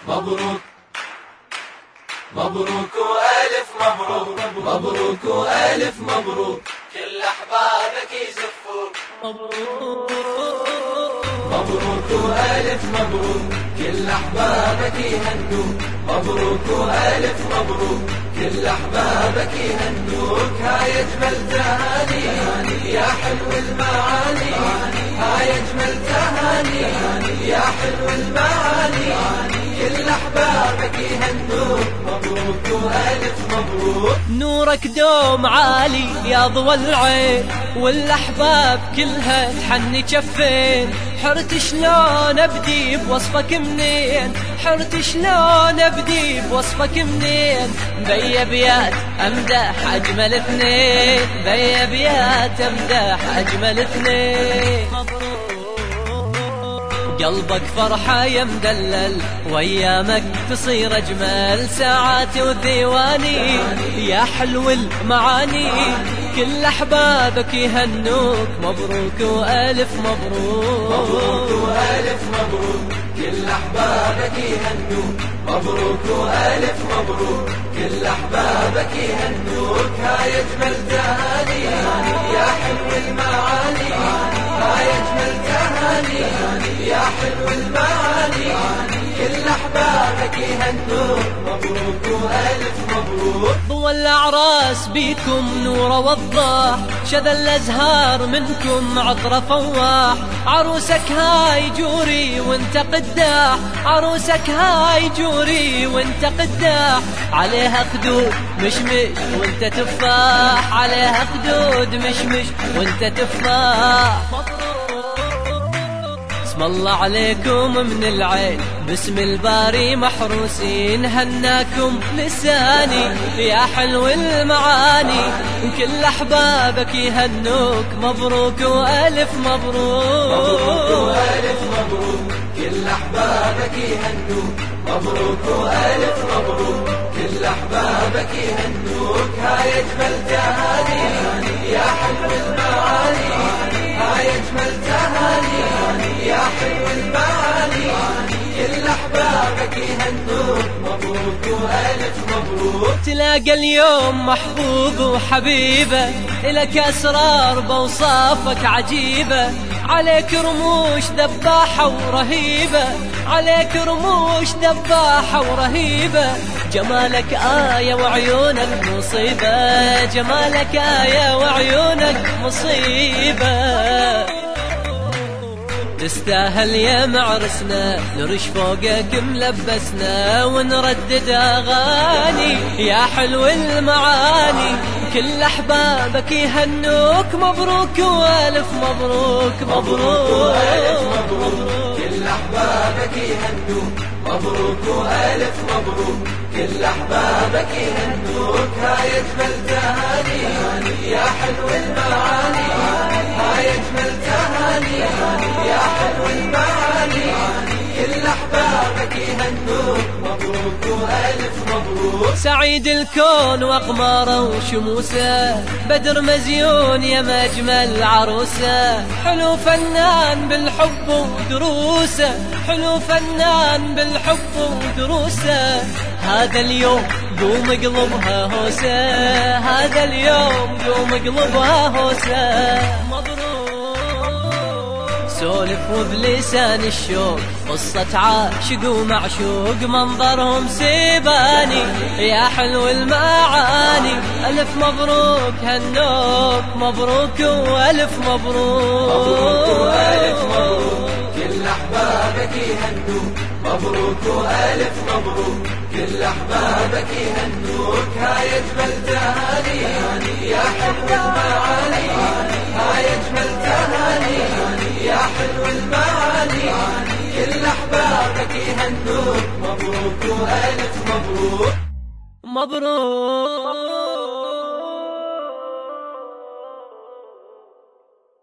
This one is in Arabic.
مبروك مبروك وألف مبروك، مبروك وألف مبروك، كل أحبابك يزفوك. مبروك مبروك وألف مبروك، كل أحبابك يهنوك. مبروك وألف مبروك، كل أحبابك يهنوك. هاي أجمل تهاني يا حلو المعاني، هاي أجمل تهاني يا حلو المعاني، كل أحبابك يهنوك. مبروك وألف مبروك. نورك دوم عالي يا ضوى العين، والأحباب كلها تحني جفين. حرت شلون أبدي بوصفك منين، حرت شلون أبدي بوصفك منين. بي أبيات أمدح أجمل اثنين، بي أبيات أمدح أجمل اثنين. قلبك فرحة يا مدلل، وأيامك تصير أجمل ساعات وثواني. يا حلو المعاني كل أحبابك يهنوك. مبروك وألف مبروك، مبروك وألف مبروك، كل أحبابك يهنوك. مبروك وألف مبروك، كل أحبابك يهنوك. هاي أجمل تهاني يا حلو المعاني، هاي أجمل تهاني يا حلو المعاني، كل أحبابك يهنوك. مبروك وألف مبروك. ضوى الأعراس بيكم نور وضاح، شذا الأزهار منكم عطر فواح. عروسك هاي جوري وانت قداح، عروسك هاي جوري وانت قداح. عليها خدود مشمش وانت تفاح، عليها خدود مشمش وانت تفاح. اسم الله عليكم من العين، باسم الباري محروسين. هناكم لساني يا حلو المعاني، وكل أحبابك يهنوك. مبروك وألف مبروك، مبروك وألف مبروك، كل أحبابك يهنوك. مبروك وألف مبروك، كل أحبابك يهنوك. هاي أجمل تهاني يا حلو المعاني، هاي أجمل تهاني يا حلو المعاني، كل أحبابك يهنوك. مبروك وألف مبروك. تلاقى اليوم محبوب وحبيبة، إلك أسرار بوصافك عجيبة. عليك رموش ذباحة ورهيبة، عليك رموش ذباحة ورهيبة. جمالك آية وعيونك مصيبة، جمالك آية وعيونك مصيبة. تستاهل يا معرسنا نرش فوقك ملبسنا، ونردد أغاني يا حلو المعاني، كل أحبابك يهنوك. مبروك وألف مبروك، مبروك وألف مبروك، كل أحبابك يهنوك. مبروك وألف مبروك، كل أحبابك يهنوك. هاي أجمل تهاني يا حلو المعاني، هاي أجمل تهاني يا حلو المعاني، كل أحبابك يهنوك. مبروك وألف مبروك. سعيد الكون وأقماره وشموسه، بدر مزيون يا مجمل عروسه. حلو فنان بالحب ودروسه، حلو فنان بالحب ودروسه. هذا اليوم قوم اقلبها هوسه، هذا اليوم قوم اقلبها هوسه. سولف وبلسان الشوق قصة عاشق ومعشوق، منظرهم سيباني يا حلو المعاني. ألف مبروك هنوك، مبروك وألف مبروك، مبروك وألف مبروك، كل أحبابك يهنوك. مبروك وألف مبروك، كل أحبابك يهنوك. هاي أجمل تهاني يا حلو المعاني، هاي أجمل تهاني يا حلو المعاني، كل أحبابك يهنوك. مبروك وألف مبروك، مبروك.